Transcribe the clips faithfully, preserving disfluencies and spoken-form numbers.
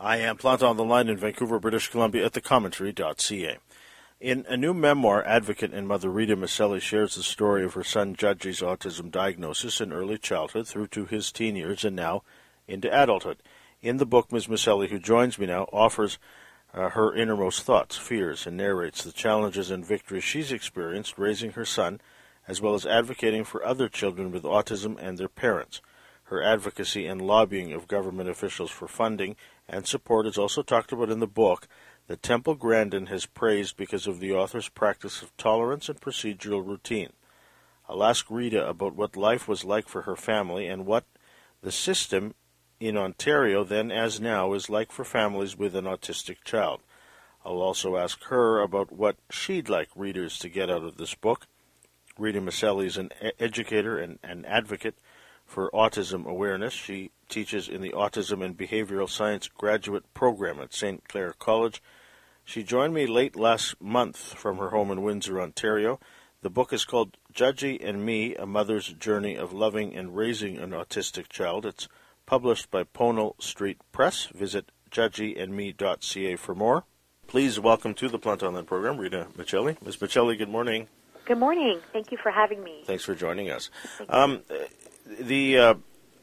I am Planton on the line in Vancouver, British Columbia at the commentary dot c a. In a new memoir, advocate and mother Rita Miceli shares the story of her son Judgy's autism diagnosis in early childhood through to his teen years and now into adulthood. In the book, Miz Miceli, who joins me now, offers uh, her innermost thoughts, fears, and narrates the challenges and victories she's experienced raising her son, as well as advocating for other children with autism and their parents. Her advocacy and lobbying of government officials for funding and support is also talked about in the book that Temple Grandin has praised because of the author's practice of tolerance and procedural routine. I'll ask Rita about what life was like for her family and what the system in Ontario, then as now, is like for families with an autistic child. I'll also ask her about what she'd like readers to get out of this book. Rita Miceli is an educator and an advocate for autism awareness. She teaches in the Autism and Behavioral Science graduate program at Saint Clair College. She joined me late last month from her home in Windsor, Ontario. The book is called Judgy and Me, A Mother's Journey of Loving and Raising an Autistic Child. It's published by Pownall Street Press. Visit judgy and me dot c a for more. Please welcome to the Planton program, Rita Miceli. Miz Miceli, good morning. Good morning. Thank you for having me. Thanks for joining us. Um, the uh,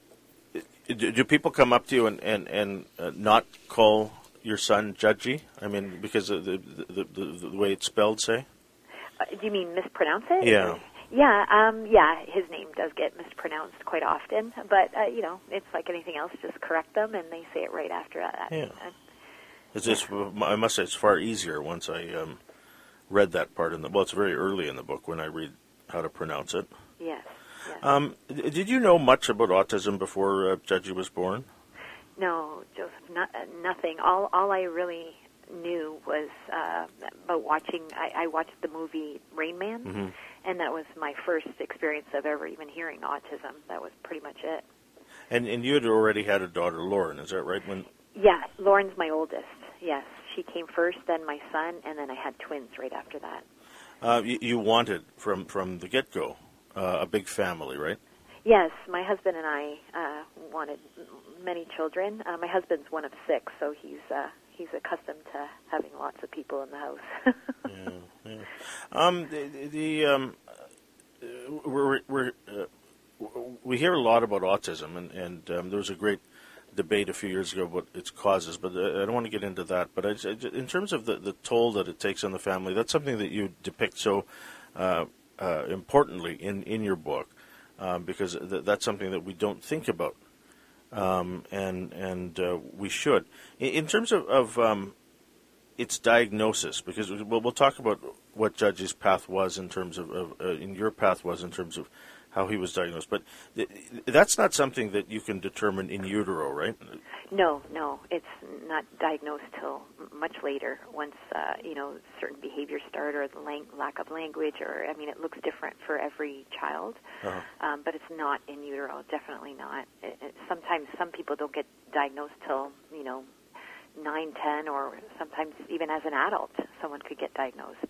do, do people come up to you and, and, and uh, not call your son Judgy? I mean, because of the, the, the, the way it's spelled, say? Uh, do you mean mispronounce it? Yeah. Yeah, um, yeah, his name does get mispronounced quite often, but, uh, you know, it's like anything else, just correct them, and they say it right after that. Yeah. It's just, I must say, it's far easier once I um, read that part in the, well, it's very early in the book when I read how to pronounce it. Yes. yes. Um, did you know much about autism before uh, Judgy was born? No, Joseph, not, uh, nothing. All all I really knew was uh, about watching, I, I watched the movie Rain Man, Mm-hmm. and that was my first experience of ever even hearing autism. That was pretty much it. And and you had already had a daughter, Lauren, is that right? When Yeah, Lauren's my oldest, yes. She came first, then my son, and then I had twins right after that. uh, you, you wanted, from, from the get-go, uh, a big family, right? Yes, my husband and I uh, wanted many children. Uh, my husband's one of six, so he's uh, he's accustomed to having lots of people in the house. yeah, yeah. Um, the, the um, we're, we're, uh, we hear a lot about autism, and, and um, there was a great debate a few years ago about its causes, but I don't want to get into that. But I, in terms of the, the toll that it takes on the family, that's something that you depict so uh, uh, importantly in, in your book. Um, because th- that's something that we don't think about, um, and and uh, we should. In, in terms of, of um, its diagnosis, because we'll, we'll talk about what Judgy's path was in terms of, of uh, in your path was in terms of how he was diagnosed, but th- that's not something that you can determine in utero, right? No, no, it's not diagnosed till much later. Once uh, you know certain behaviors start, or the lang- lack of language, or I mean, it looks different for every child. Uh-huh. Um, but it's not in utero. Definitely not. It, it, sometimes some people don't get diagnosed till you know nine, ten, or sometimes even as an adult, someone could get diagnosed.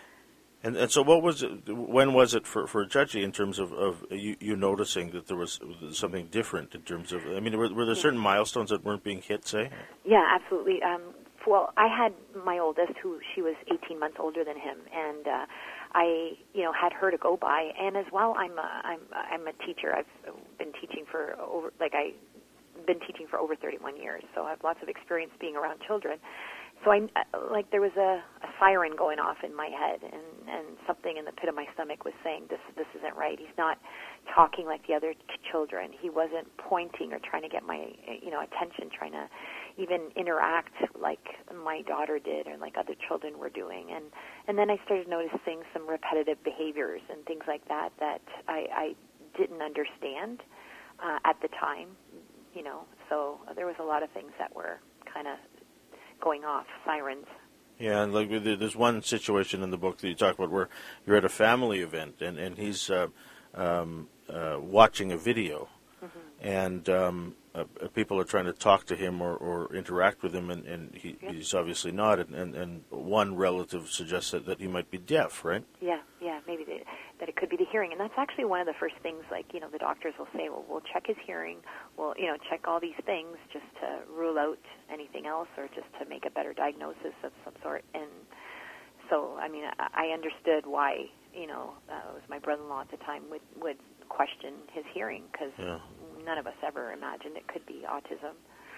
And and so, what was it? When was it for for Judgy in terms of, of you, you noticing that there was something different in terms of? I mean, were, were there certain milestones that weren't being hit? Say. Yeah, absolutely. Um, well, I had my oldest, who she was eighteen months older than him, and uh, I, you know, had her to go by. And as well, I'm a, I'm I'm a teacher. I've been teaching for over like I. been teaching for over thirty-one years, so I have lots of experience being around children. So I, like, there was a, a siren going off in my head, and, and something in the pit of my stomach was saying, this this isn't right. He's not talking like the other children. He wasn't pointing or trying to get my, you know, attention, trying to even interact like my daughter did or like other children were doing. And, and then I started noticing some repetitive behaviors and things like that that I, I didn't understand uh, at the time. You know, so there was a lot of things that were kind of going off, sirens. Yeah, and like there's one situation in the book that you talk about where you're at a family event and and he's uh, um, uh, watching a video, mm-hmm. and um, uh, people are trying to talk to him or, or interact with him, and, and he, yeah. he's obviously not. And, and, and one relative suggests that, that he might be deaf, right? Yeah, yeah, maybe the, that it could be the hearing. And that's actually one of the first things, like, you know, the doctors will say, well, we'll check his hearing, we'll, you know, check all these things just to rule out anything else or just to make a better diagnosis of some sort. And so, I mean, I, I understood why, you know, uh, it was my brother-in-law at the time would, would question his hearing because yeah. none of us ever imagined it could be autism.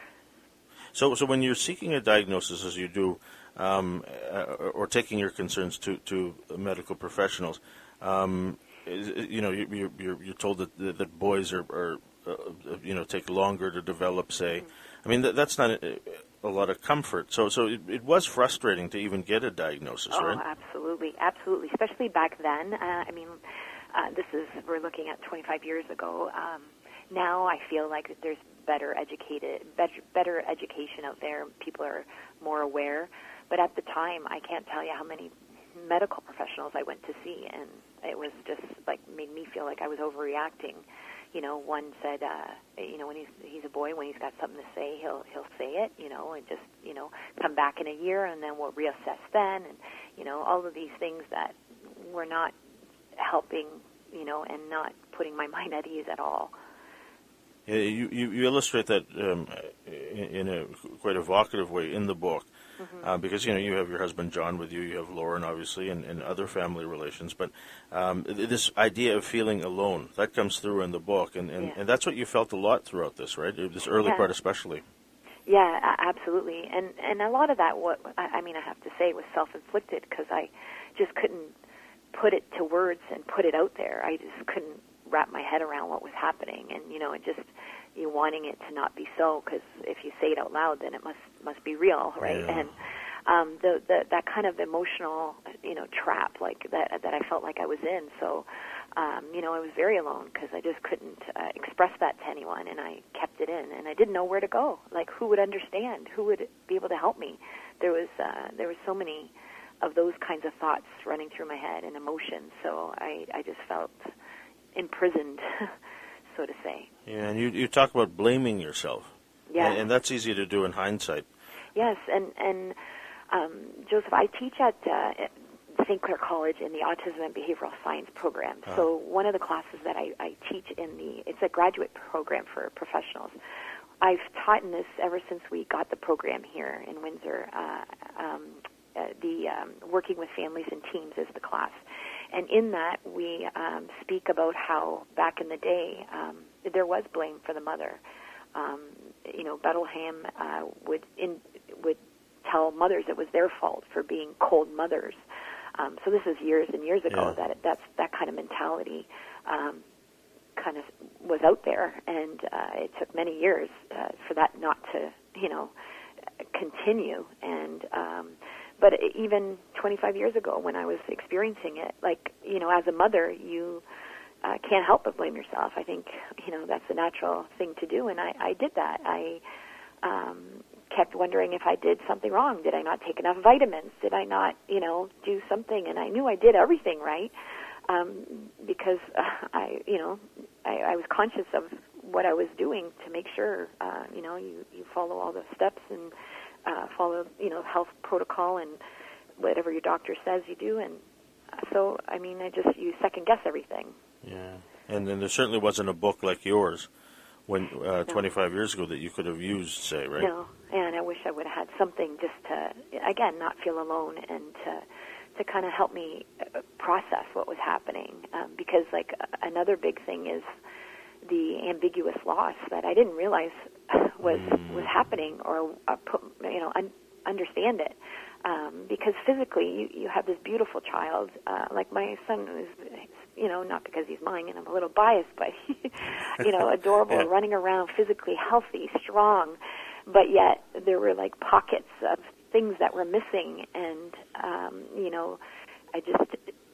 So, so when you're seeking a diagnosis, as you do, um, uh, or taking your concerns to, to medical professionals, um, you know, you, you're, you're told that that boys are, are uh, you know, take longer to develop. Say, mm-hmm. I mean, that, that's not a, a lot of comfort. So, so it, it was frustrating to even get a diagnosis, oh, right? Oh, absolutely, absolutely. Especially back then. Uh, I mean, uh, this is we're looking at twenty-five years ago. Um, now I feel like there's better educated, better, better education out there. People are more aware. But at the time, I can't tell you how many medical professionals I went to see, and it was just like made me feel like I was overreacting. You know, one said, uh, you know, when he's he's a boy, when he's got something to say, he'll he'll say it. You know, and just you know, come back in a year, and then we'll reassess then, and you know, all of these things that were not helping, you know, and not putting my mind at ease at all. Yeah, you, you, you illustrate that um, in a quite evocative way in the book, mm-hmm. uh, because, you know, you have your husband John with you, you have Lauren, obviously, and, and other family relations, but um, this idea of feeling alone, that comes through in the book, and, and, yeah. and that's what you felt a lot throughout this, right? This early yeah. part especially. Yeah, absolutely, and and a lot of that, what I mean, I have to say, was self-inflicted, because I just couldn't put it to words and put it out there. I just couldn't wrap my head around what was happening, and you know, it just you wanting it to not be so, because if you say it out loud, then it must must be real, right? Yeah. And um, the, the that kind of emotional, you know, trap like that that I felt like I was in. So, um, you know, I was very alone because I just couldn't uh, express that to anyone, and I kept it in, and I didn't know where to go. Like, who would understand? Who would be able to help me? There was uh, there was so many of those kinds of thoughts running through my head and emotions. So I I just felt imprisoned, so to say. Yeah, and you you talk about blaming yourself. Yeah. And, and that's easy to do in hindsight. Yes, and, and um, Joseph, I teach at uh, Saint Clair College in the Autism and Behavioral Science program. Uh-huh. So one of the classes that I, I teach in the, it's a graduate program for professionals. I've taught in this ever since we got the program here in Windsor. Uh, um, uh, the um, Working with Families and Teams is the class. And in that, we um, speak about how back in the day um, there was blame for the mother. Um, you know, Bettelham uh, would in, would tell mothers it was their fault for being cold mothers. Um, so this is years and years ago yeah. that that's that kind of mentality um, kind of was out there, and uh, it took many years uh, for that not to, you know, continue. And um, but even twenty-five years ago, when I was experiencing it, like, you know, as a mother, you uh, can't help but blame yourself. I think, you know, that's a natural thing to do, and I, I did that. I um, kept wondering if I did something wrong. Did I not take enough vitamins? Did I not, you know, do something? And I knew I did everything right um, because uh, I, you know, I, I was conscious of what I was doing to make sure, uh, you know, you, you follow all the steps and uh, follow, you know, health protocol and whatever your doctor says you do. And so, I mean, I just, you second guess everything. Yeah, and then there certainly wasn't a book like yours when uh, no. twenty-five years ago that you could have used, say, right? No, and I wish I would have had something just to, again, not feel alone and to to kind of help me process what was happening. Um, because, like, another big thing is the ambiguous loss that I didn't realize was mm. was happening or uh, put, you know, un- understand it. Um, because physically, you, you have this beautiful child. Uh, like my son is, you know, not because he's mine and I'm a little biased, but, you know, adorable, yeah. running around, physically healthy, strong. But yet there were, like, pockets of things that were missing. And, um, you know, I just,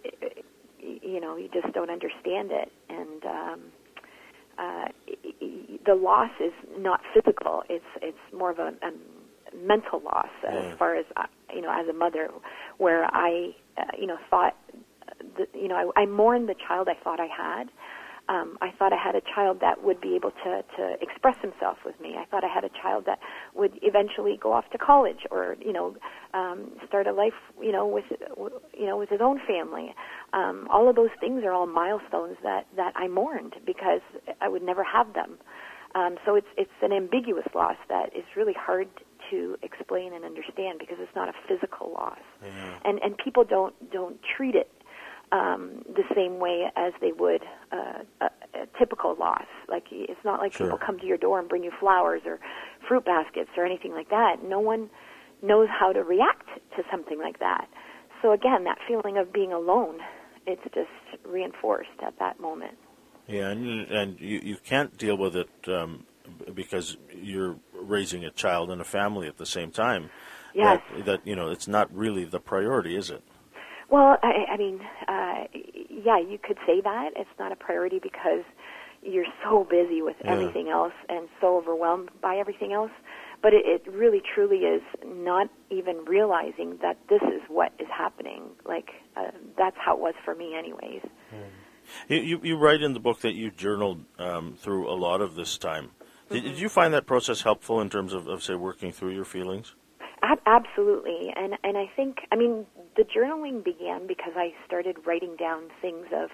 you know, you just don't understand it. And um, uh, the loss is not physical. It's, it's more of a... a mental loss uh, yeah. as far as, uh, you know, as a mother, where I, uh, you know, thought, that, you know, I, I mourned the child I thought I had. Um, I thought I had a child that would be able to, to express himself with me. I thought I had a child that would eventually go off to college or, you know, um, start a life, you know, with, you know, with his own family. Um, all of those things are all milestones that, that I mourned because I would never have them. Um, so it's it's an ambiguous loss that is really hard to explain and understand because it's not a physical loss, Yeah. and and people don't don't treat it um, the same way as they would uh, a, a typical loss. Like it's not like Sure. people come to your door and bring you flowers or fruit baskets or anything like that. No one knows how to react to something like that. So again, that feeling of being alone, it's just reinforced at that moment. Yeah, and, and you, you can't deal with it um, because you're raising a child and a family at the same time. Yes. That, that, you know, it's not really the priority, is it? Well, I, I mean, uh, yeah, you could say that. It's not a priority because you're so busy with Yeah. everything else and so overwhelmed by everything else. But it, it really, truly is not even realizing that this is what is happening. Like, uh, that's how it was for me anyways. You, you, you write in the book that you journaled um, through a lot of this time. Did, Mm-hmm. did you find that process helpful in terms of, of, say, working through your feelings? Ab- absolutely. And, and I think, I mean, the journaling began because I started writing down things of,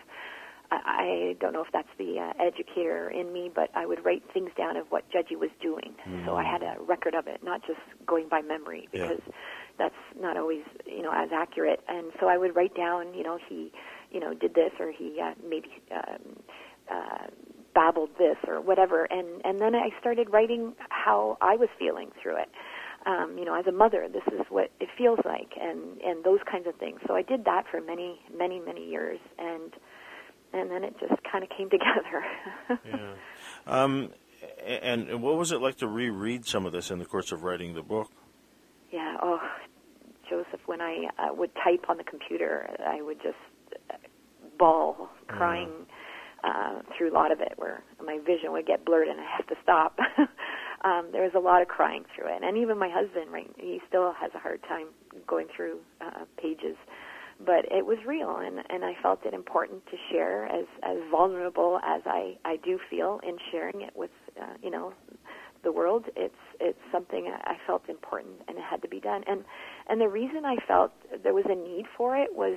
I don't know if that's the uh, educator in me, but I would write things down of what Judgy was doing. Mm. So I had a record of it, not just going by memory, because yeah. that's not always, you know, as accurate. And so I would write down, you know, he, you know, did this, or he uh, maybe um, uh, babbled this, or whatever. And, and then I started writing how I was feeling through it. Um, you know, as a mother, this is what it feels like, and, and those kinds of things. So I did that for many, many, many years, and And then it just kind of came together. Yeah. Um, and, and what was it like to reread some of this in the course of writing the book? Yeah. Oh, Joseph, when I uh, would type on the computer, I would just bawl, crying yeah. uh, through a lot of it, where my vision would get blurred and I have to stop. um, there was a lot of crying through it. And even my husband, right, he still has a hard time going through uh, pages. But it was real, and, and I felt it important to share, as, as vulnerable as I, I do feel in sharing it with, uh, you know, the world. It's it's something I felt important, and it had to be done. And and the reason I felt there was a need for it was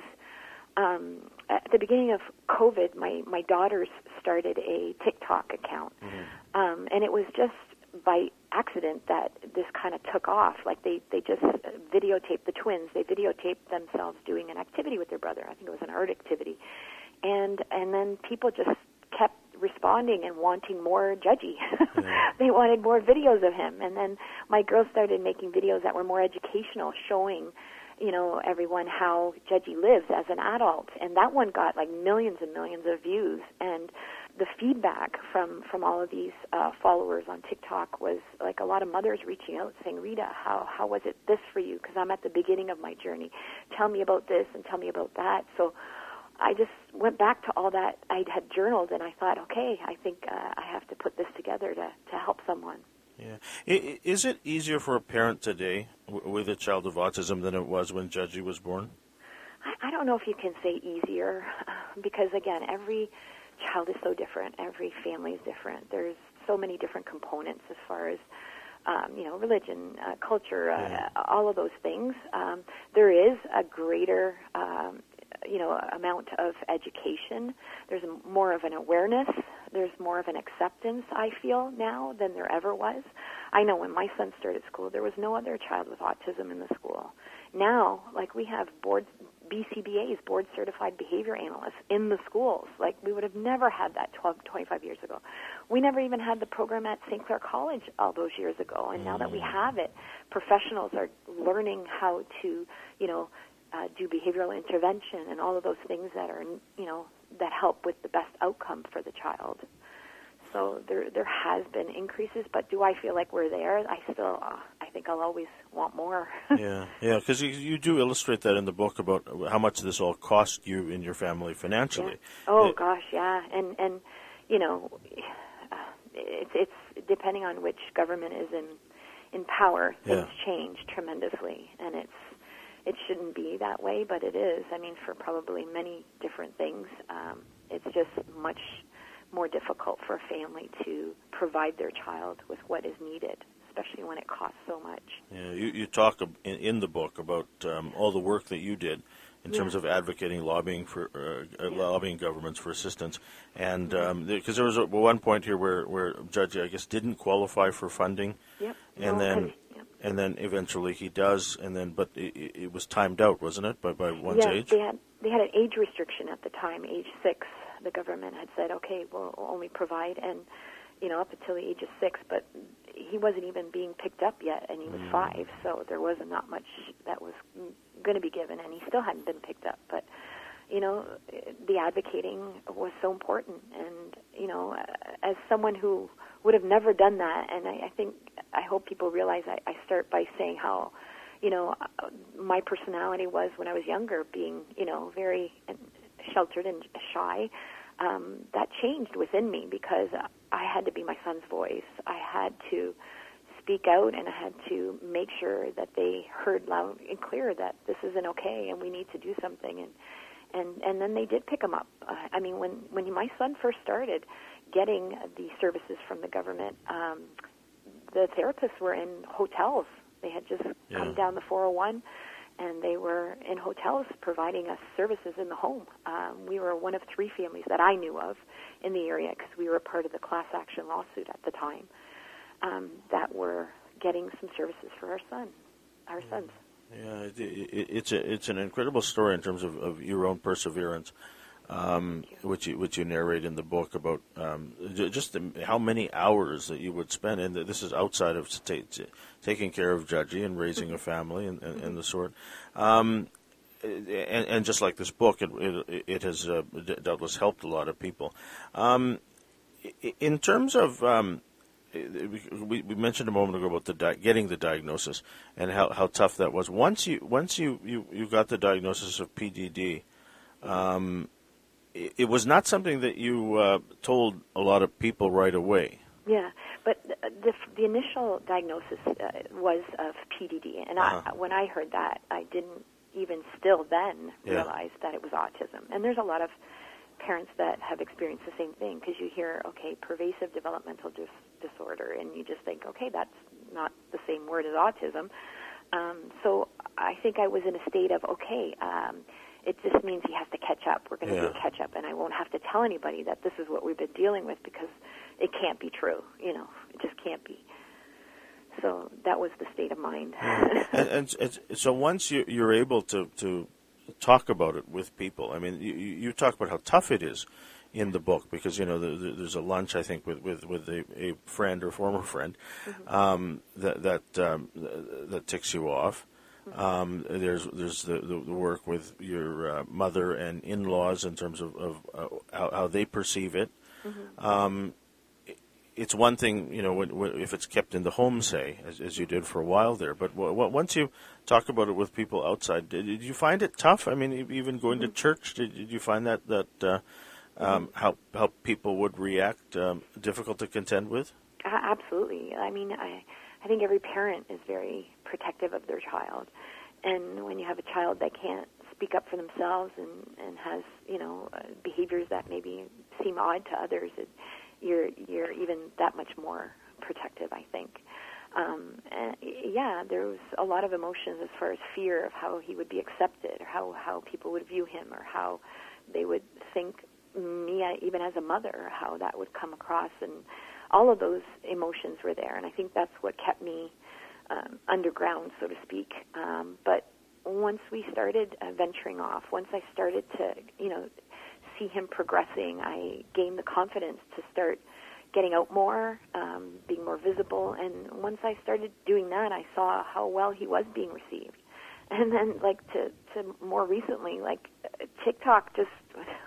um, at the beginning of COVID, my, my daughters started a TikTok account, mm-hmm. um, and it was just by accident that this kind of took off. Like they, they just videotaped the twins. They videotaped themselves doing an activity with their brother. I think it was an art activity. And and then people just kept responding and wanting more Judgy. Yeah. They wanted more videos of him. And then my girls started making videos that were more educational, showing, you know, everyone how Judgy lives as an adult. And that one got like millions and millions of views. And the feedback from, from all of these uh, followers on TikTok was like a lot of mothers reaching out saying, Rita, how, how was it this for you? Because I'm at the beginning of my journey. Tell me about this and tell me about that. So I just went back to all that I had journaled, and I thought, okay, I think uh, I have to put this together to, to help someone. Yeah. Is it easier for a parent today with a child of autism than it was when Judgy was born? I, I don't know if you can say easier, because, again, every child is so different. Every family is different. There's so many different components as far as, um, you know, religion, uh, culture, uh, yeah. all of those things. Um, there is a greater, um, you know, amount of education. There's a, more of an awareness. There's more of an acceptance, I feel, now than there ever was. I know when my son started school, there was no other child with autism in the school. Now, like, we have board B C B As, Board Certified Behavior Analysts, in the schools. Like, we would have never had that twelve, twenty-five years ago. We never even had the program at Saint Clair College all those years ago. And now that we have it, professionals are learning how to, you know, uh, do behavioral intervention and all of those things that are, you know, that help with the best outcome for the child. So there there has been increases, but do I feel like we're there? I still, uh, I think I'll always want more. yeah, yeah, because you, you do illustrate that in the book about how much this all cost you and your family financially. Yeah. Oh, it, gosh, yeah. And, and you know, uh, it's, it's depending on which government is in, in power, things yeah. change tremendously. And it's it shouldn't be that way, but it is. I mean, for probably many different things, um, it's just much more difficult for a family to provide their child with what is needed, especially when it costs so much. Yeah, you, you talk in, in the book about um, all the work that you did in yeah. terms of advocating, lobbying for uh, yeah. lobbying governments for assistance, and because um, there was a, one point here where where Judge, I guess, didn't qualify for funding, yep. and no, then yep. and then eventually he does, and then but it, it was timed out, wasn't it, by by one's yes, age? they had they had an age restriction at the time, age six. The government had said, okay, we'll only provide, and you know, up until the age of six, but he wasn't even being picked up yet, and he was mm. five, so there was not much that was going to be given, and he still hadn't been picked up. But, you know, the advocating was so important, and, you know, as someone who would have never done that, and I, I think, I hope people realize I, I start by saying how, you know, my personality was when I was younger, being, you know, very sheltered and shy. Um, that changed within me because I had to be my son's voice. I had to speak out, and I had to make sure that they heard loud and clear that this isn't okay and we need to do something. And and, and then they did pick him up. Uh, I mean, when, when my son first started getting the services from the government, um, the therapists were in hotels. They had just yeah. come down the four oh one, and they were in hotels providing us services in the home. Um, we were one of three families that I knew of in the area, because we were part of the class action lawsuit at the time, um, that were getting some services for our son, our sons. Yeah, it, it, it's a, it's an incredible story in terms of, of your own perseverance, um, you. which you which you narrate in the book about um, just the, how many hours that you would spend, and this is outside of t- t- taking care of Judgy and raising a family and, and, and the sort. Um, and, and just like this book, it, it, it has uh, doubtless helped a lot of people. Um, in terms of, um, we, we mentioned a moment ago about the di- getting the diagnosis and how, how tough that was. Once you once you, you, you got the diagnosis of P D D, um, it, it was not something that you uh, told a lot of people right away. Yeah, but the, the initial diagnosis uh, was of P D D, and uh-huh. I, when I heard that, I didn't even still then yeah. realize that it was autism. And there's a lot of parents that have experienced the same thing, because you hear, okay, pervasive developmental dis- disorder, and you just think, okay, that's not the same word as autism. Um, so I think I was in a state of, okay, um, it just means he has to catch up. We're going to yeah. do a catch up, and I won't have to tell anybody that this is what we've been dealing with, because it can't be true. You know, it just can't be. So that was the state of mind. Yeah. and, and, and so once you, you're able to, to talk about it with people, I mean, you, you talk about how tough it is in the book, because, you know, the, the, there's a lunch, I think, with, with, with a, a friend or former friend mm-hmm. um, that that, um, that ticks you off. Mm-hmm. Um, there's there's the, the, the work with your uh, mother and in-laws in terms of, of uh, how, how they perceive it. Mm-hmm. Um, it's one thing, you know, when, when, if it's kept in the home, say, as, as you did for a while there. But w- w- once you talk about it with people outside, did, did you find it tough? I mean, even going mm-hmm. to church, did, did you find that that uh, um, mm-hmm. how how people would react um, difficult to contend with? Uh, absolutely. I mean, I I think every parent is very protective of their child, and when you have a child that can't speak up for themselves and and has, you know, uh, behaviors that maybe seem odd to others, it, you're you're even that much more protective, I think. Um, and yeah, there was a lot of emotions as far as fear of how he would be accepted, or how, how people would view him, or how they would think me, even as a mother, how that would come across, and all of those emotions were there, and I think that's what kept me um, underground, so to speak. Um, but once we started uh, venturing off, once I started to, you know, see him progressing, I gained the confidence to start getting out more, um, being more visible, and once I started doing that, I saw how well he was being received. And then, like, to, to more recently, like, TikTok just,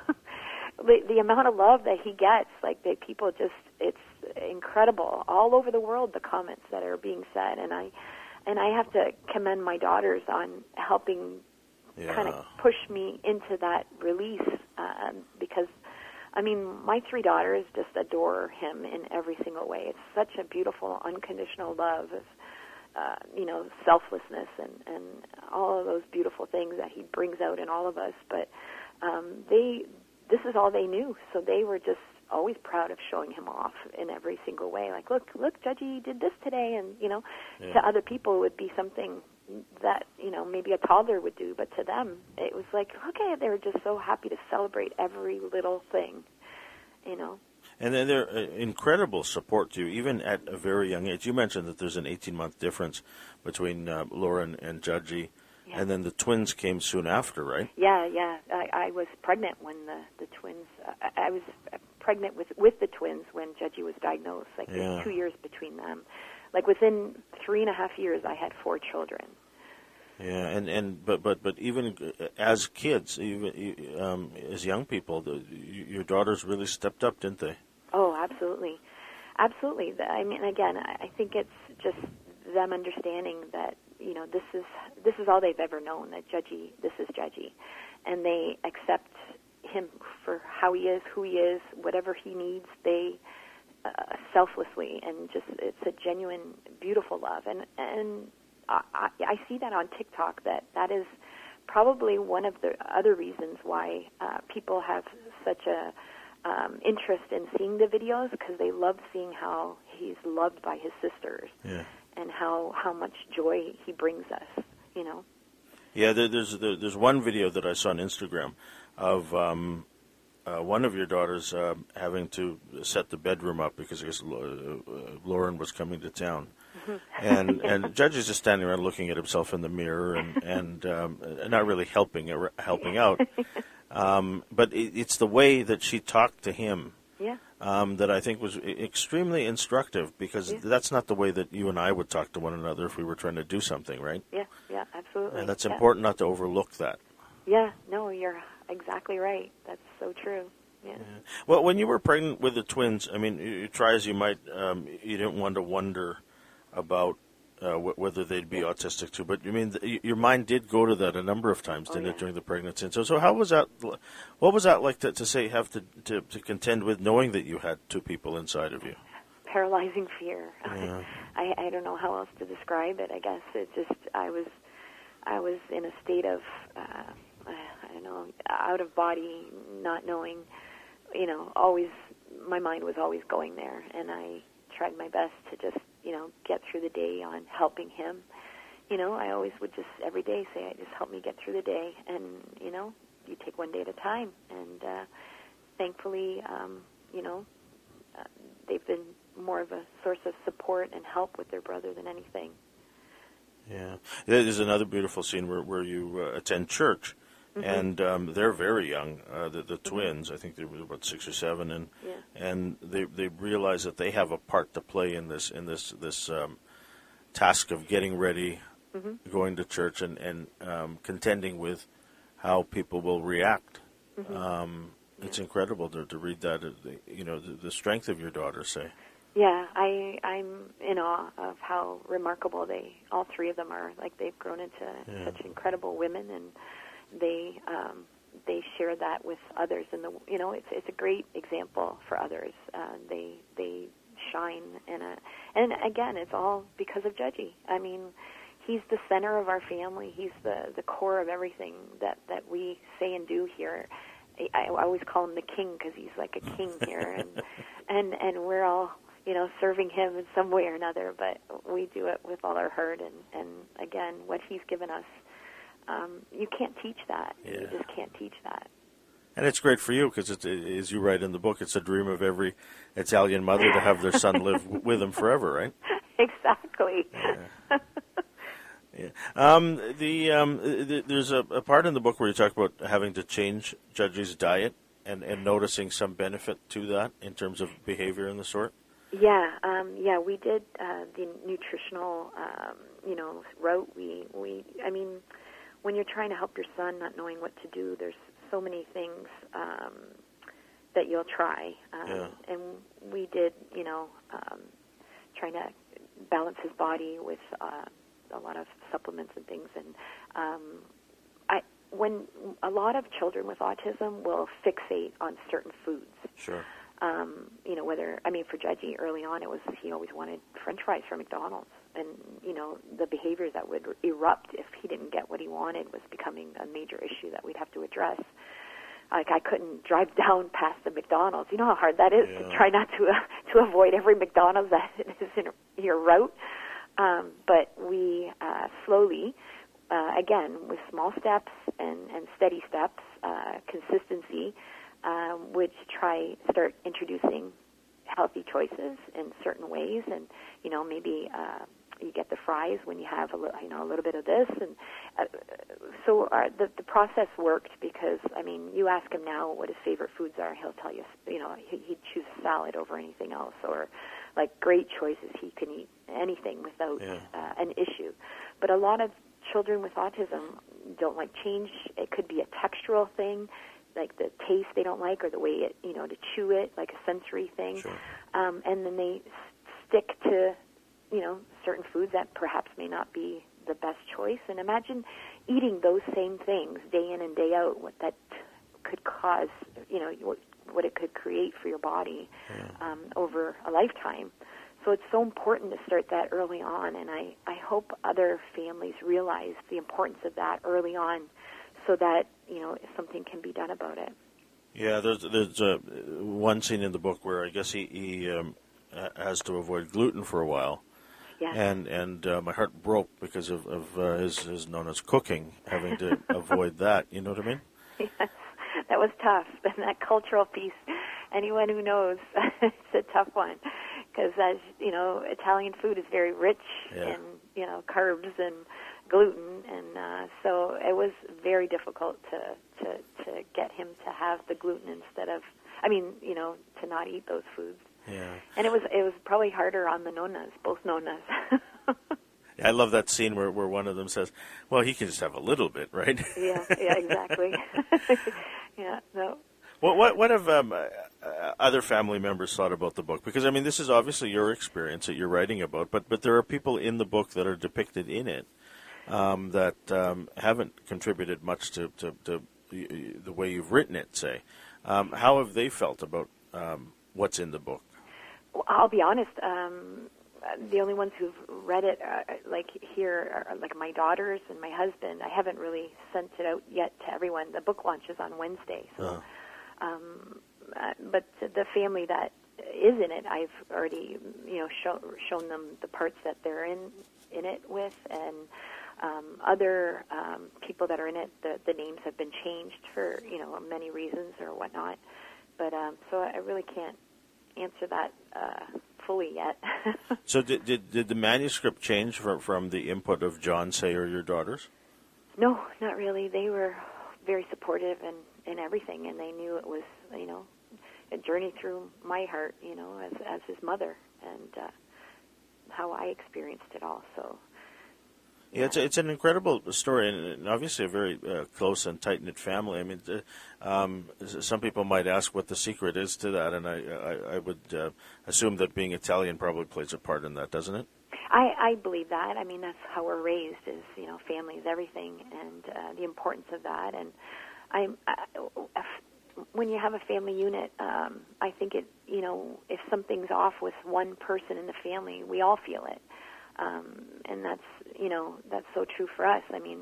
the, the amount of love that he gets, like, they, people just, it's incredible. All over the world, the comments that are being said, and I, and I have to commend my daughters on helping yeah. kind of push me into that release, uh, because, I mean, my three daughters just adore him in every single way. It's such a beautiful, unconditional love of, uh, you know, selflessness and, and all of those beautiful things that he brings out in all of us. But um, they, this is all they knew, so they were just always proud of showing him off in every single way. Like, look, look, Judgy did this today, and, you know, yeah. to other people it would be something that, you know, maybe a toddler would do, but to them it was like, okay, they were just so happy to celebrate every little thing, you know. And then they're uh, incredible support to you, even at a very young age. You mentioned that there's an eighteen-month difference between uh, Lauren and Judgy, yeah. and then the twins came soon after, right? Yeah, yeah. I, I was pregnant when the, the twins, uh, I was pregnant with, with the twins when Judgy was diagnosed, like yeah. there's two years between them. Like within three and a half years, I had four children. Yeah, and, and but, but but even as kids, even um, as young people, the, your daughters really stepped up, didn't they? Oh, absolutely, absolutely. I mean, again, I think it's just them understanding that you know this is this is all they've ever known. That Judgy, this is Judgy, and they accept him for how he is, who he is, whatever he needs. They uh, selflessly and just it's a genuine, beautiful love, and and. I, I see that on TikTok, that that is probably one of the other reasons why uh, people have such a um, interest in seeing the videos, because they love seeing how he's loved by his sisters yeah. and how, how much joy he brings us, you know. Yeah, there, there's there, there's one video that I saw on Instagram of um, uh, one of your daughters uh, having to set the bedroom up because I guess uh, Lauren was coming to town. and and Judge is just standing around looking at himself in the mirror and and um, not really helping helping out. Um, but it, it's the way that she talked to him yeah. um, that I think was extremely instructive, because yeah. that's not the way that you and I would talk to one another if we were trying to do something, right? Yeah, yeah, absolutely. And that's yeah. important not to overlook that. Yeah, no, you're exactly right. That's so true. Yeah. yeah. Well, when you were pregnant with the twins, I mean, you, you try as you might, um, you didn't want to wonder about uh, w- whether they'd be autistic too, but I mean, th- your mind did go to that a number of times, didn't oh, yeah. it, during the pregnancy? And so, so how was that? What was that like to, to say have to, to to contend with knowing that you had two people inside of you? Paralyzing fear. Yeah. I I don't know how else to describe it. I guess it just I was I was in a state of uh, I don't know, out of body, not knowing. You know, always my mind was always going there, and I tried my best to just, you know, get through the day on helping him. You know, I always would just every day say, just help me get through the day. And, you know, you take one day at a time. And uh, thankfully, um, you know, uh, they've been more of a source of support and help with their brother than anything. Yeah. There's another beautiful scene where, where you uh, attend church. Mm-hmm. And um, they're very young, uh, the, the twins. Mm-hmm. I think they were about six or seven, and yeah. and they they realize that they have a part to play in this in this this um, task of getting ready, mm-hmm. going to church, and and um, contending with how people will react. Mm-hmm. Um, yeah. It's incredible to, to read that. You know, the, the strength of your daughter. Say. Yeah, I I'm in awe of how remarkable they all three of them are. Like they've grown into yeah. such incredible women, and they um, they share that with others, and the you know it's it's a great example for others. Uh, they they shine, and a, and again, it's all because of Judgy. I mean, he's the center of our family. He's the, the core of everything that, that we say and do here. I, I always call him the king because he's like a king here, and and and we're all you know serving him in some way or another. But we do it with all our heart, and and again, what he's given us. Um, you can't teach that. Yeah. You just can't teach that. And it's great for you because, as you write in the book, it's a dream of every Italian mother to have their son live with them forever, right? Exactly. Yeah. yeah. Um, the, um, the there's a, a part in the book where you talk about having to change Judgy's diet and, and noticing some benefit to that in terms of behavior and the sort. Yeah, um, yeah, we did uh, the nutritional, um, you know, route. We, we, I mean. When you're trying to help your son, not knowing what to do, there's so many things um, that you'll try. Um, yeah. And we did, you know, um, trying to balance his body with uh, a lot of supplements and things. And um, I, when a lot of children with autism will fixate on certain foods. Sure. Um, you know, whether, I mean, for Judgy early on, it was he always wanted French fries from McDonald's. And, you know, the behaviors that would erupt if he didn't get what he wanted was becoming a major issue that we'd have to address. Like, I couldn't drive down past the McDonald's. You know how hard that is yeah. to try not to uh, to avoid every McDonald's that is in your route. Um, but we uh, slowly, uh, again, with small steps and, and steady steps, uh, consistency, um, would try start introducing healthy choices in certain ways, and you know maybe uh, you get the fries when you have a li- you know a little bit of this, and uh, so our, the the process worked because I mean you ask him now what his favorite foods are, he'll tell you you know he, he'd choose a salad over anything else, or like great choices, he can eat anything without yeah. uh, an issue. But a lot of children with autism don't like change. It could be a textural thing, like the taste they don't like, or the way it, you know, to chew it, like a sensory thing. Sure. Um, and then they s- stick to, you know, certain foods that perhaps may not be the best choice. And imagine eating those same things day in and day out, what that could cause, you know, what, what it could create for your body Yeah. um, over a lifetime. So it's so important to start that early on, and I, I hope other families realize the importance of that early on so that, you know, something can be done about it. Yeah, there's there's uh, one scene in the book where I guess he, he um, has to avoid gluten for a while. Yes. And and uh, my heart broke because of, of uh, his, his known as cooking, having to avoid that. You know what I mean? Yes, that was tough. And that cultural piece, anyone who knows, it's a tough one. Because, as you know, Italian food is very rich yeah. in, you know, carbs and gluten. And uh, so it was very difficult to, to, to get him to have the gluten instead of, I mean, you know, to not eat those foods. Yeah. And it was it was probably harder on the nonas, both nonas. I love that scene where, where one of them says, well, he can just have a little bit, right? yeah, yeah, exactly. yeah, no. What what what have um, uh, other family members thought about the book? Because I mean, this is obviously your experience that you're writing about, but but there are people in the book that are depicted in it um, that um, haven't contributed much to, to, to the, the way you've written it. Say, um, how have they felt about um, what's in the book? Well, I'll be honest. Um, the only ones who've read it, uh, like here, are like my daughters and my husband. I haven't really sent it out yet to everyone. The book launches on Wednesday, so. Uh-huh. Um, uh, but the family that is in it, I've already, you know, show, shown them the parts that they're in in it with, and um, other um, people that are in it, the, the names have been changed for, you know, many reasons or whatnot. But um, so I really can't answer that uh, fully yet. So did, did did the manuscript change from from the input of John, say, or your daughters? No, not really. They were very supportive and in everything, and they knew it was, you know, a journey through my heart, you know, as as his mother, and uh, how I experienced it all. So, yeah, yeah it's a, it's an incredible story, and obviously a very uh, close and tight knit family. I mean, uh, um, some people might ask what the secret is to that, and I I, I would uh, assume that being Italian probably plays a part in that, doesn't it? I, I believe that. I mean, that's how we're raised. Is you know, family is everything, and uh, the importance of that, and I'm, I, when you have a family unit, um, I think it, you know, if something's off with one person in the family, we all feel it. Um, and that's, you know, that's so true for us. I mean,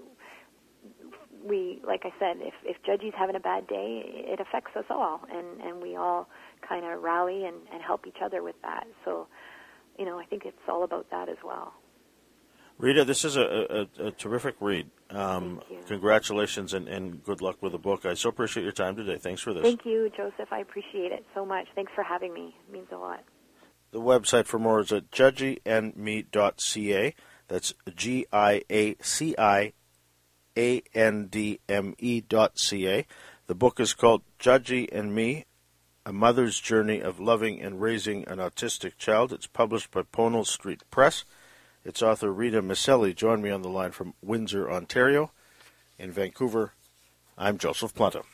we, like I said, if, if Judgy's having a bad day, it affects us all. And, and we all kind of rally and, and help each other with that. So, you know, I think it's all about that as well. Rita, this is a, a, a terrific read. Um, Thank you. Congratulations and, and good luck with the book. I so appreciate your time today. Thanks for this. Thank you, Joseph. I appreciate it so much. Thanks for having me. It means a lot. The website for more is at judgy and me dot c a. That's G I A C I A N D M E dot C A. The book is called Judgy and Me, A Mother's Journey of Loving and Raising an Autistic Child. It's published by Pownall Street Press. Its author, Rita Miceli, joined me on the line from Windsor, Ontario. In Vancouver, I'm Joseph Planta.